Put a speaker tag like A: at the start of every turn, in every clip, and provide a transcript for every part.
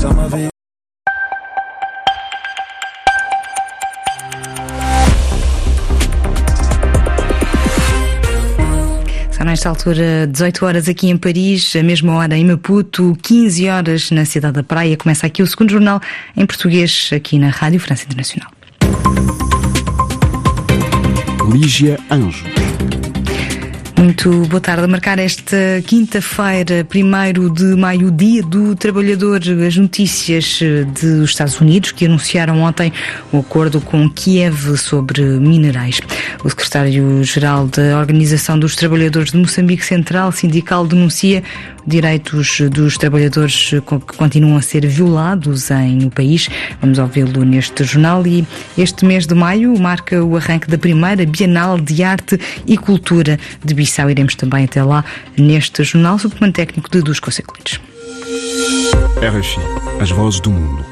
A: ça m'avait.
B: Nesta altura, 18 horas aqui em Paris, a mesma hora em Maputo, 15 horas na cidade da Praia. Começa aqui o segundo jornal em português, aqui na Rádio França Internacional.
C: Lígia Anjos.
B: Muito boa tarde. A marcar esta quinta-feira, 1º de maio, Dia do Trabalhador, as notícias dos Estados Unidos, que anunciaram ontem um acordo com Kiev sobre minerais. O secretário-geral da Organização dos Trabalhadores de Moçambique Central Sindical denuncia direitos dos trabalhadores que continuam a ser violados no país. Vamos ouvi-lo neste jornal. E este mês de maio marca o arranque da primeira Bienal de Arte e Cultura de Bissau. Iremos também até lá neste jornal, sob o comando técnico de Dusko Seclides.
C: RFI, as vozes do mundo.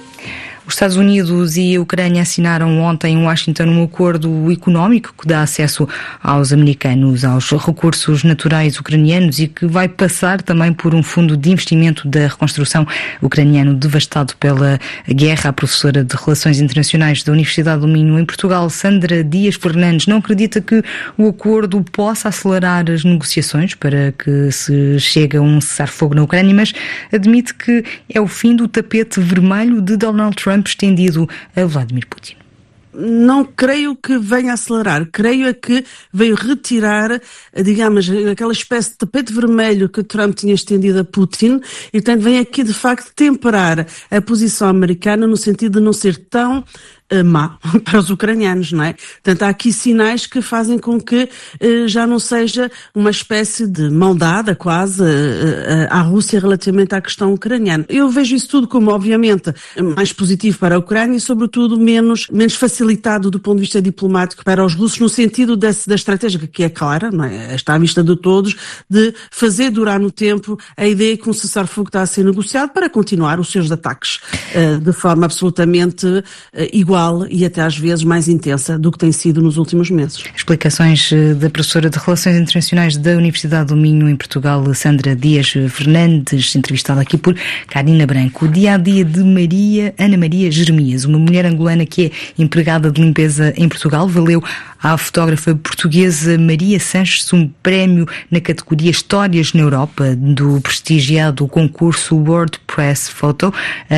B: Os Estados Unidos e a Ucrânia assinaram ontem em Washington um acordo económico que dá acesso aos americanos aos recursos naturais ucranianos e que vai passar também por um fundo de investimento da reconstrução ucraniano devastado pela guerra. A professora de Relações Internacionais da Universidade do Minho em Portugal, Sandra Dias Fernandes, não acredita que o acordo possa acelerar as negociações para que se chegue a um cessar-fogo na Ucrânia, mas admite que é o fim do tapete vermelho de Donald Trump estendido a Vladimir Putin.
D: Não creio que venha acelerar, creio é que veio retirar, digamos, aquela espécie de tapete vermelho que Trump tinha estendido a Putin e, portanto, vem aqui de facto temperar a posição americana no sentido de não ser tão má para os ucranianos, não é? Portanto, há aqui sinais que fazem com que já não seja uma espécie de mão dada quase à Rússia relativamente à questão ucraniana. Eu vejo isso tudo como, obviamente, mais positivo para a Ucrânia e, sobretudo, menos facilitado do ponto de vista diplomático para os russos, no sentido da estratégia que é clara, não é? Está à vista de todos, de fazer durar no tempo a ideia que um cessar-fogo está a ser negociado para continuar os seus ataques de forma absolutamente igual e até às vezes mais intensa do que tem sido nos últimos meses.
B: Explicações da professora de Relações Internacionais da Universidade do Minho em Portugal, Sandra Dias Fernandes, entrevistada aqui por Karina Branco. O dia-a-dia de Ana Maria Jeremias, uma mulher angolana que é empregada de limpeza em Portugal, valeu à fotógrafa portuguesa Maria Sanches um prémio na categoria Histórias na Europa do prestigiado concurso WordPress Photo,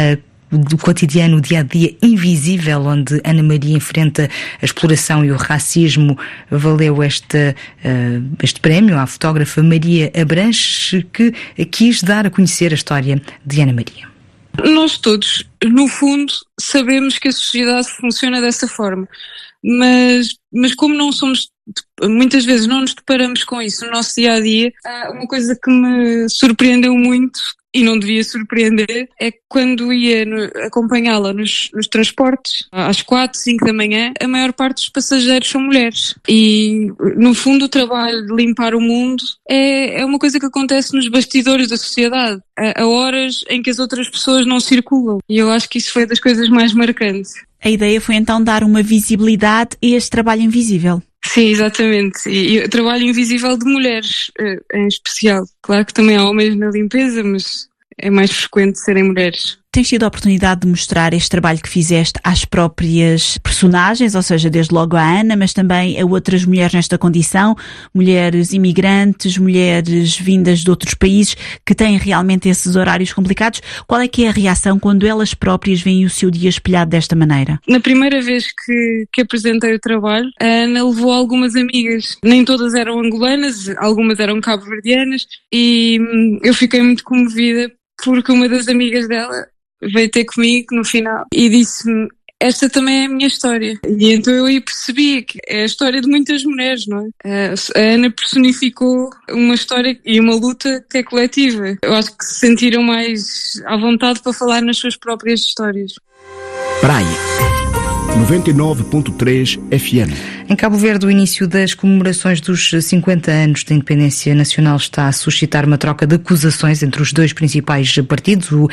B: do cotidiano, dia-a-dia invisível, onde Ana Maria enfrenta a exploração e o racismo. Valeu este prémio à fotógrafa Maria Abranches, que quis dar a conhecer a história de Ana Maria.
E: Nós todos, no fundo, sabemos que a sociedade funciona dessa forma, mas como não somos, muitas vezes não nos deparamos com isso no nosso dia-a-dia, uma coisa que me surpreendeu muito, e não devia surpreender, é que quando ia acompanhá-la nos transportes, às 4, 5 da manhã, a maior parte dos passageiros são mulheres. E, no fundo, o trabalho de limpar o mundo é uma coisa que acontece nos bastidores da sociedade, a horas em que as outras pessoas não circulam. E eu acho que isso foi das coisas mais marcantes.
F: A ideia foi então dar uma visibilidade a este trabalho invisível.
E: Sim, exatamente. E o trabalho invisível de mulheres, em especial. Claro que também há homens na limpeza, mas é mais frequente serem mulheres.
F: Tens tido a oportunidade de mostrar este trabalho que fizeste às próprias personagens, ou seja, desde logo a Ana, mas também a outras mulheres nesta condição, mulheres imigrantes, mulheres vindas de outros países que têm realmente esses horários complicados. Qual é que é a reação quando elas próprias veem o seu dia espelhado desta maneira?
E: Na primeira vez que apresentei o trabalho, a Ana levou algumas amigas. Nem todas eram angolanas, algumas eram cabo-verdianas, e eu fiquei muito comovida porque uma das amigas dela veio ter comigo no final e disse-me: esta também é a minha história. E então eu aí percebi que é a história de muitas mulheres, não é? A Ana personificou uma história e uma luta que é coletiva. Eu acho que se sentiram mais à vontade para falar nas suas próprias histórias.
C: Praia. 99.3 FM.
B: Em Cabo Verde, o início das comemorações dos 50 anos da independência nacional está a suscitar uma troca de acusações entre os dois principais partidos, o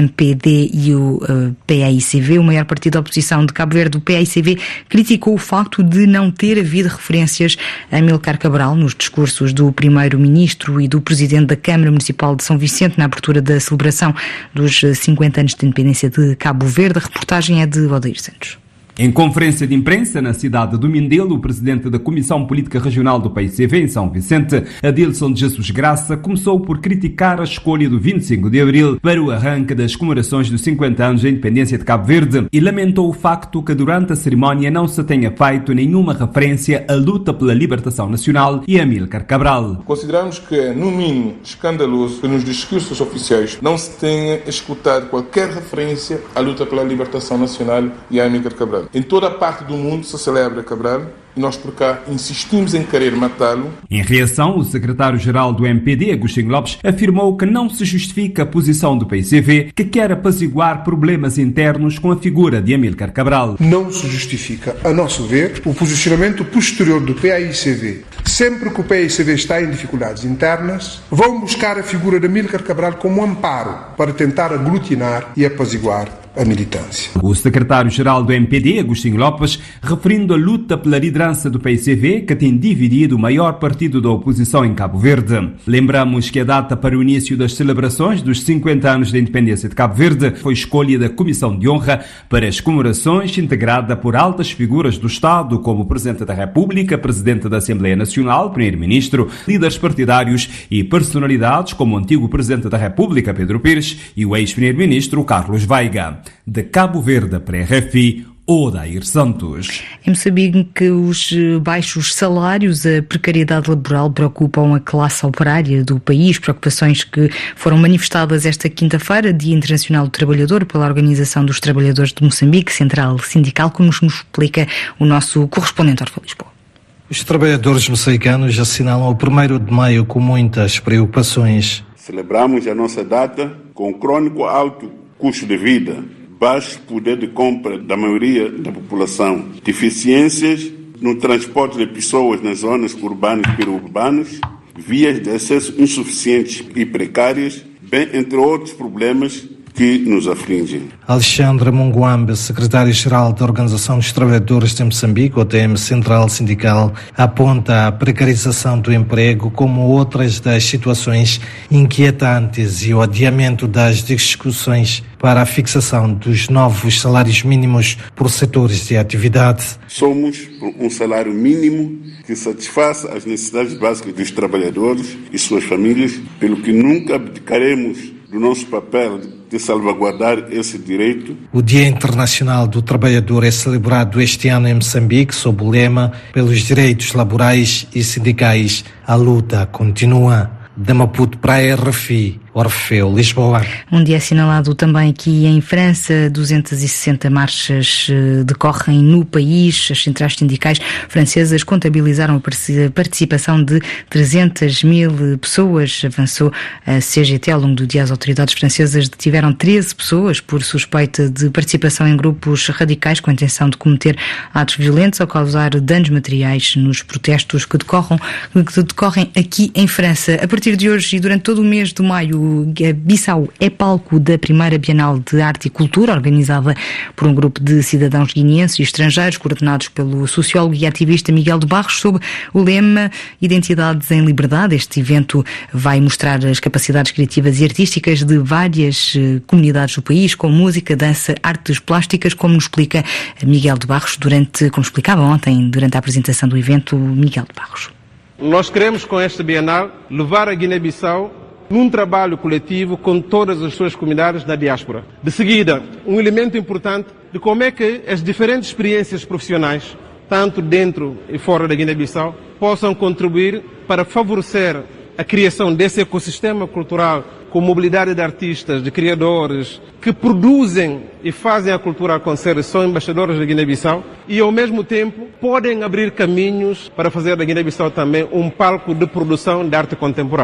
B: MPD e o PAICV. O maior partido da oposição de Cabo Verde, o PAICV, criticou o facto de não ter havido referências a Amílcar Cabral nos discursos do primeiro-ministro e do presidente da Câmara Municipal de São Vicente na abertura da celebração dos 50 anos de independência de Cabo Verde. A reportagem é de Odair Santos.
A: Em conferência de imprensa na cidade do Mindelo, o presidente da Comissão Política Regional do PAICV em São Vicente, Adilson de Jesus Graça, começou por criticar a escolha do 25 de abril para o arranque das comemorações dos 50 anos da independência de Cabo Verde e lamentou o facto que durante a cerimónia não se tenha feito nenhuma referência à luta pela libertação nacional e a Amílcar Cabral.
G: Consideramos que é, no mínimo, escandaloso que nos discursos oficiais não se tenha escutado qualquer referência à luta pela libertação nacional e a Amílcar Cabral. Em toda a parte do mundo se celebra Cabral e nós por cá insistimos em querer matá-lo.
A: Em reação, o secretário-geral do MPD, Agostinho Lopes, afirmou que não se justifica a posição do PAICV, que quer apaziguar problemas internos com a figura de Amílcar Cabral.
H: Não se justifica, a nosso ver, o posicionamento posterior do PAICV. Sempre que o PAICV está em dificuldades internas, vão buscar a figura de Amílcar Cabral como amparo para tentar aglutinar e apaziguar a militância.
A: O secretário-geral do MPD, Agostinho Lopes, referindo a luta pela liderança do PAICV, que tem dividido o maior partido da oposição em Cabo Verde. Lembramos que a data para o início das celebrações dos 50 anos da independência de Cabo Verde foi escolha da Comissão de Honra para as comemorações, integrada por altas figuras do Estado, como o Presidente da República, Presidente da Assembleia Nacional, Primeiro-Ministro, líderes partidários e personalidades como o antigo Presidente da República, Pedro Pires, e o ex-Primeiro-Ministro, Carlos Veiga. De Cabo Verde para a RFI, Odair Santos.
B: Em Moçambique, os baixos salários, a precariedade laboral preocupam a classe operária do país, preocupações que foram manifestadas esta quinta-feira, Dia Internacional do Trabalhador, pela Organização dos Trabalhadores de Moçambique, Central Sindical, como nos explica o nosso correspondente Orfa Lisboa.
I: Os trabalhadores moçambicanos assinalam o 1º de maio com muitas preocupações.
J: Celebramos a nossa data com crônico alto custo de vida, baixo poder de compra da maioria da população, deficiências no transporte de pessoas nas zonas urbanas e periurbanas, vias de acesso insuficientes e precárias, bem entre outros problemas que nos afligem.
I: Alexandre Munguambe, secretário-geral da Organização dos Trabalhadores de Moçambique, OTM Central Sindical, aponta a precarização do emprego como outras das situações inquietantes e o adiamento das discussões para a fixação dos novos salários mínimos por setores de atividade.
J: Somos um salário mínimo que satisfaça as necessidades básicas dos trabalhadores e suas famílias, pelo que nunca abdicaremos do nosso papel de salvaguardar esse direito.
I: O Dia Internacional do Trabalhador é celebrado este ano em Moçambique sob o lema pelos direitos laborais e sindicais. A luta continua. De Maputo para a RFI, Orfeu, Lisboa.
B: Um dia assinalado também aqui em França, 260 marchas decorrem no país. As centrais sindicais francesas contabilizaram a participação de 300 mil pessoas. Avançou a CGT. Ao longo do dia, as autoridades francesas detiveram 13 pessoas por suspeita de participação em grupos radicais com a intenção de cometer atos violentos ou causar danos materiais nos protestos que decorrem aqui em França. A partir de hoje e durante todo o mês de maio, Bissau é palco da primeira Bienal de Arte e Cultura, organizada por um grupo de cidadãos guineenses e estrangeiros, coordenados pelo sociólogo e ativista Miguel de Barros, sob o lema Identidades em Liberdade. Este evento vai mostrar as capacidades criativas e artísticas de várias comunidades do país, com música, dança, artes plásticas, como nos explica Miguel de Barros, como explicava ontem, durante a apresentação do evento, Miguel de Barros.
K: Nós queremos, com esta Bienal, levar a Guiné-Bissau num trabalho coletivo com todas as suas comunidades da diáspora. De seguida, um elemento importante de como é que as diferentes experiências profissionais, tanto dentro e fora da Guiné-Bissau, possam contribuir para favorecer a criação desse ecossistema cultural com mobilidade de artistas, de criadores, que produzem e fazem a cultura acontecer, são embaixadores da Guiné-Bissau e, ao mesmo tempo, podem abrir caminhos para fazer da Guiné-Bissau também um palco de produção de arte contemporânea.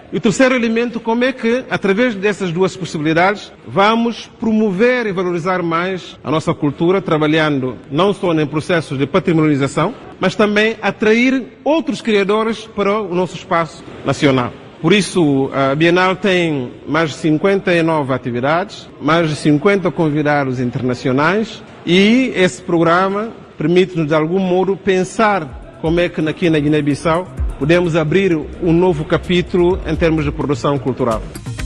K: E o terceiro elemento, como é que, através dessas duas possibilidades, vamos promover e valorizar mais a nossa cultura, trabalhando não só em processos de patrimonialização, mas também atrair outros criadores para o nosso espaço nacional. Por isso, a Bienal tem mais de 59 atividades, mais de 50 convidados internacionais, e esse programa permite-nos, de algum modo, pensar como é que aqui na Guiné-Bissau podemos abrir um novo capítulo em termos de produção cultural.